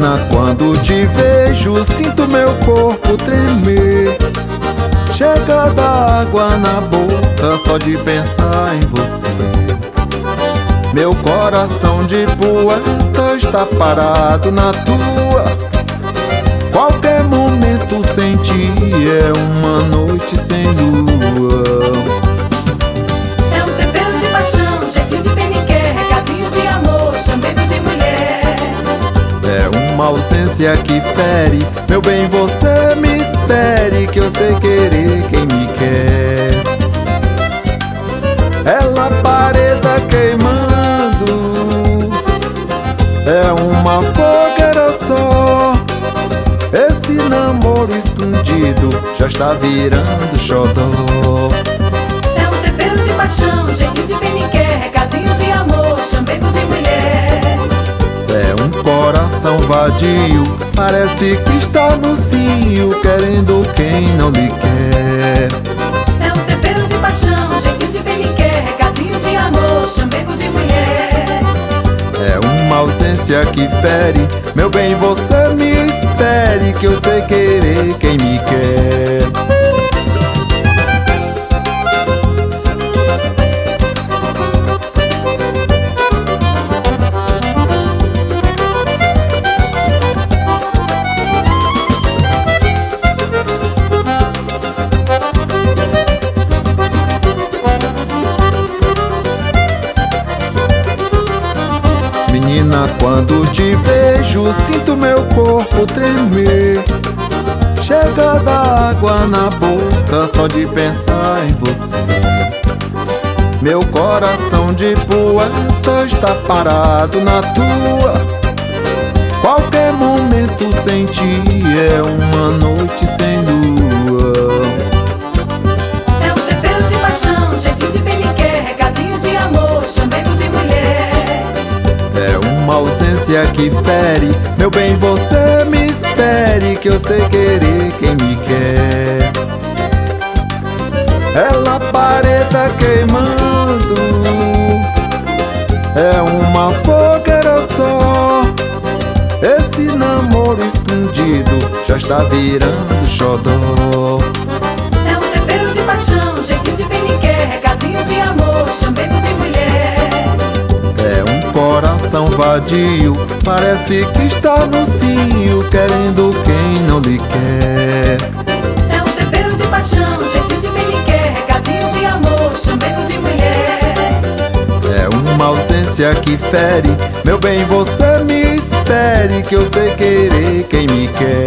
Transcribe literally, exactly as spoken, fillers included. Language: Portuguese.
Menina, quando te vejo, sinto meu corpo tremer. Chega d'água na boca só de pensar em você. Meu coração de poeta está parado na tua. Qualquer momento sem ti é uma noite sem lua. É um tempero de paixão, jeitinho de peniquer, recadinhos de amor, chamego de mulher. É uma ausência que fere, meu bem, você me espere, que eu sei querer quem me quer. É labareda queimando, é uma fogueira só. Esse namoro escondido já está virando xodó. É um tempero de paixão, jeitinho de peniquer, recadinhos de amor, chamego de mulher. É um coração vadio, parece que está no cio, querendo quem não lhe quer. É um tempero de paixão, jeitinho de peniquer, recadinhos de amor, chamego de mulher. É uma ausência que fere, meu bem, você me espere, que eu sei querer quem me quer. Menina, quando te vejo, sinto meu corpo tremer. Chega d'água na boca só de pensar em você. Meu coração de poeta está parado na tua. Qualquer momento sem ti é uma noite sem lua. É um tempero de paixão, jeitinho de peniquer, recadinhos de amor, chamego de mulher. É uma ausência que fere, meu bem, você me espere, que eu sei querer quem me quer. É labareda queimando, é uma fogueira só. Esse namoro escondido já está virando xodó. É um tempero de paixão, jeitinho de peniquer, recadinhos de amor, chamego de mulher. É um coração vadio, parece que está no cio, querendo quem não lhe quer. É um tempero de paixão, jeitinho de peniquer, recadinhos de amor, chamego de mulher. É uma ausência que fere, meu bem, você me espere, que eu sei querer quem me quer.